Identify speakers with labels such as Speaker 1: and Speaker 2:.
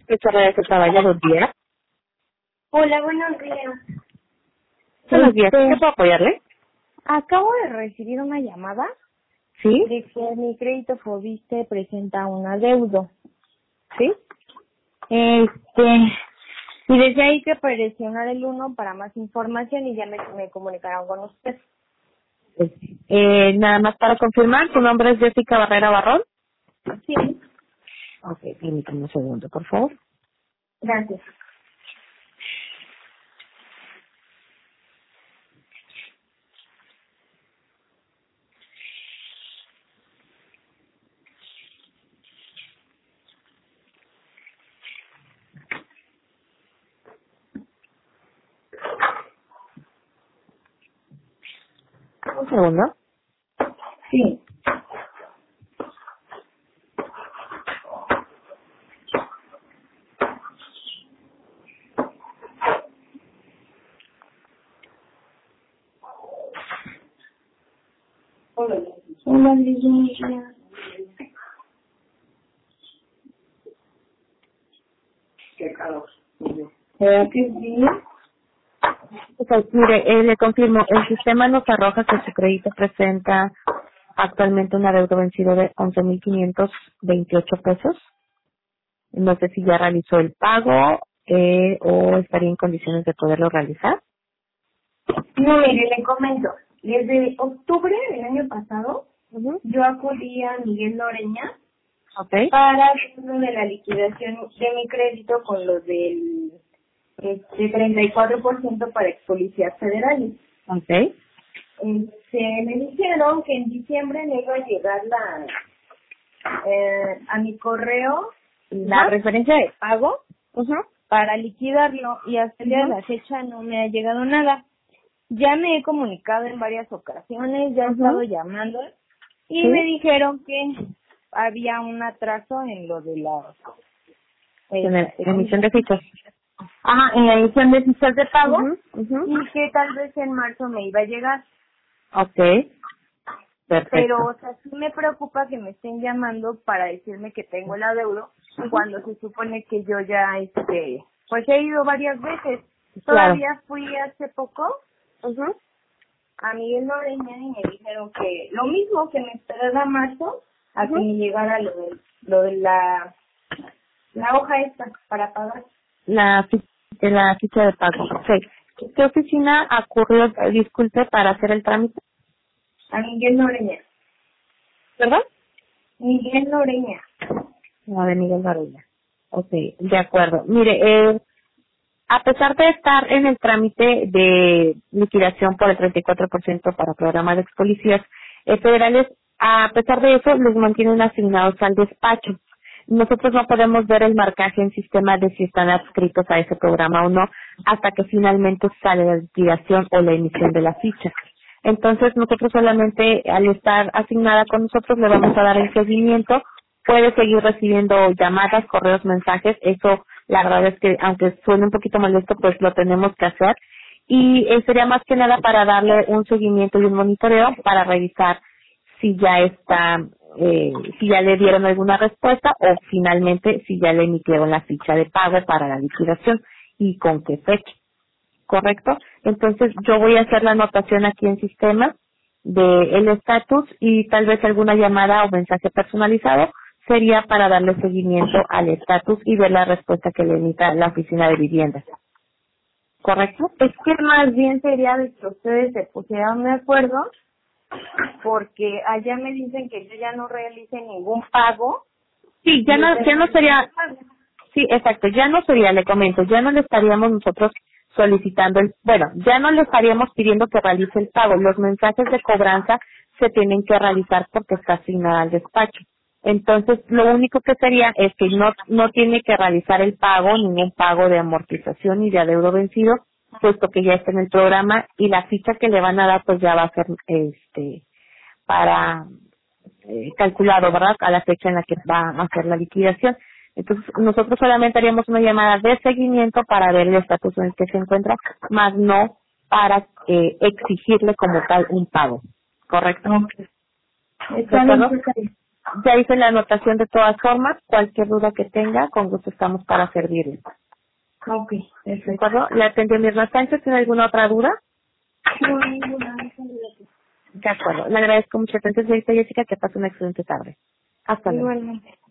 Speaker 1: Buenos días.
Speaker 2: Hola, buenos días.
Speaker 1: Buenos días. ¿Qué puedo apoyarle?
Speaker 2: Acabo de recibir una llamada
Speaker 1: ¿Sí?
Speaker 2: de que mi crédito Fobiste presenta un adeudo, ¿sí? Y desde ahí que presionar el 1 para más información y ya me comunicaron con usted.
Speaker 1: Nada más para confirmar, ¿su nombre es Jessica Barrera Barrón?
Speaker 2: Sí,
Speaker 1: Ok, permítame un segundo, por favor.
Speaker 2: gracias.
Speaker 1: Un segundo.
Speaker 2: Sí. Hola, Lidia. Qué calor. ¿Será que sí?
Speaker 1: Ok, mire, le confirmo, el sistema nos arroja que su crédito presenta actualmente un adeudo vencido de 11,528 pesos. No sé si ya realizó el pago o estaría en condiciones de poderlo realizar.
Speaker 2: No, mire, le comento. Desde octubre del año pasado,
Speaker 1: Ujú.
Speaker 2: yo acudí a Miguel Noreña
Speaker 1: Ok.
Speaker 2: para lo de la liquidación de mi crédito con lo del 34% para ex policías federales.
Speaker 1: Ok.
Speaker 2: Me dijeron que en diciembre me iba a llegar a mi correo la
Speaker 1: Ajá.
Speaker 2: referencia de pago
Speaker 1: Ajá.
Speaker 2: para liquidarlo y hasta el día de la fecha no me ha llegado nada. Ya me he comunicado en varias ocasiones, ya he estado llamando y
Speaker 1: Sí.
Speaker 2: me dijeron que había un atraso en lo de la
Speaker 1: En la emisión de fichas.
Speaker 2: en la emisión de fichas de pago
Speaker 1: Ujú, ujú.
Speaker 2: y que tal vez en marzo me iba a llegar.
Speaker 1: Ok,
Speaker 2: Pero,
Speaker 1: perfecto.
Speaker 2: o sea, sí me preocupa que me estén llamando para decirme que tengo el adeudo cuando se supone que yo ya, pues he ido varias veces.
Speaker 1: Claro.
Speaker 2: Todavía fui hace poco
Speaker 1: Ujú.
Speaker 2: a Miguel Noreña y me dijeron que lo mismo, que me esperara a marzo a que
Speaker 1: Ujú.
Speaker 2: me llegara lo de la hoja esta para pagar.
Speaker 1: La ficha de pago. Ok. ¿Qué oficina ocurrió, disculpe, para hacer el trámite?
Speaker 2: A Miguel Noreña.
Speaker 1: ¿Perdón?
Speaker 2: Miguel Noreña.
Speaker 1: La de Miguel Varela. Ok, de acuerdo. Mire, a pesar de estar en el trámite de liquidación por el 34% para programa de ex policías federales, a pesar de eso, los mantienen asignados al despacho. Nosotros no podemos ver el marcaje en sistema de si están adscritos a ese programa o no, hasta que finalmente sale la liquidación o la emisión de la ficha. Entonces, nosotros solamente, al estar asignada con nosotros, le vamos a dar el seguimiento. Puede seguir recibiendo llamadas, correos, mensajes. Eso, la verdad es que, aunque suene un poquito molesto, pues lo tenemos que hacer. Y sería más que nada para darle un seguimiento y un monitoreo para revisar si ya está, si ya le dieron alguna respuesta o finalmente si ya le emitieron la ficha de pago para la liquidación y con qué fecha. ¿Correcto? Entonces yo voy a hacer la anotación aquí en sistema de el estatus y tal vez alguna llamada o mensaje personalizado sería para darle seguimiento al estatus y ver la respuesta que le emita la oficina de vivienda. ¿Correcto?
Speaker 2: Es que más bien sería de que ustedes se pusieran de acuerdo porque allá me dicen que yo ya no realice ningún pago
Speaker 1: Sí,
Speaker 2: y ese
Speaker 1: ya
Speaker 2: es
Speaker 1: no
Speaker 2: el único
Speaker 1: sería,
Speaker 2: pago.
Speaker 1: sí, exacto, ya no sería, le comento, ya no le estaríamos nosotros solicitando ya no le estaríamos pidiendo que realice el pago. Los mensajes de cobranza se tienen que realizar porque está asignada al despacho. Entonces, lo único que sería es que no tiene que realizar el pago, ningún pago de amortización ni de adeudo vencido, puesto que ya está en el programa y la ficha que le van a dar pues ya va a ser para calculado, ¿verdad? A la fecha en la que va a hacer la liquidación. Entonces, nosotros solamente haríamos una llamada de seguimiento para ver el estatus en el que se encuentra, más no para exigirle como tal un pago. ¿Correcto?
Speaker 2: Ok.
Speaker 1: ¿De
Speaker 2: Está bien,
Speaker 1: acuerdo?
Speaker 2: está bien.
Speaker 1: Ya hice la anotación de todas formas. Cualquier duda que tenga, con gusto estamos para servirle.
Speaker 2: Ok,
Speaker 1: ¿De
Speaker 2: perfecto.
Speaker 1: acuerdo? Le atendió Mirna Sánchez. ¿Tiene alguna otra duda?
Speaker 2: No, ninguna.
Speaker 1: De acuerdo. Le agradezco mucho. Entonces, señorita Jessica, que pase una excelente tarde. Hasta luego.
Speaker 2: Igualmente.